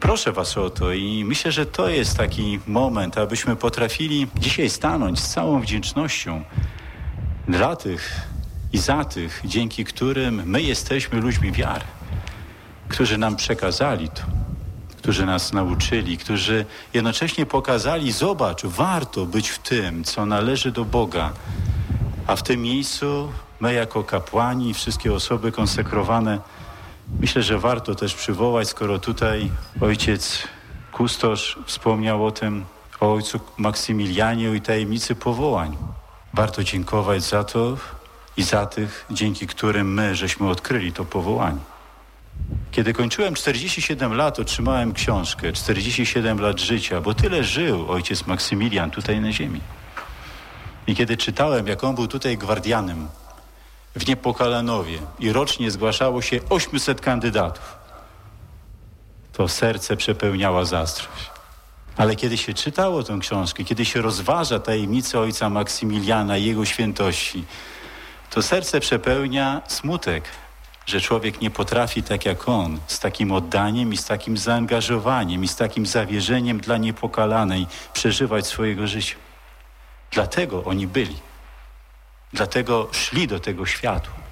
Proszę was o to i myślę, że to jest taki moment, abyśmy potrafili dzisiaj stanąć z całą wdzięcznością dla tych i za tych, dzięki którym my jesteśmy ludźmi wiary, którzy nam przekazali to, którzy nas nauczyli, którzy jednocześnie pokazali, zobacz, warto być w tym, co należy do Boga, a w tym miejscu my jako kapłani i wszystkie osoby konsekrowane, myślę, że warto też przywołać, skoro tutaj ojciec kustosz wspomniał o tym, o ojcu Maksymilianie i tajemnicy powołań. Warto dziękować za to i za tych, dzięki którym my żeśmy odkryli to powołanie. Kiedy kończyłem 47 lat, otrzymałem książkę 47 lat życia, bo tyle żył ojciec Maksymilian tutaj na ziemi. I kiedy czytałem, jak on był tutaj gwardianem w Niepokalanowie i rocznie zgłaszało się 800 kandydatów, to serce przepełniała zazdrość. Ale kiedy się czytało tę książkę, kiedy się rozważa tajemnicę ojca Maksymiliana i jego świętości, to serce przepełnia smutek, że człowiek nie potrafi tak jak on, z takim oddaniem i z takim zaangażowaniem i z takim zawierzeniem dla Niepokalanej przeżywać swojego życia. Dlatego oni byli. Dlatego szli do tego światła.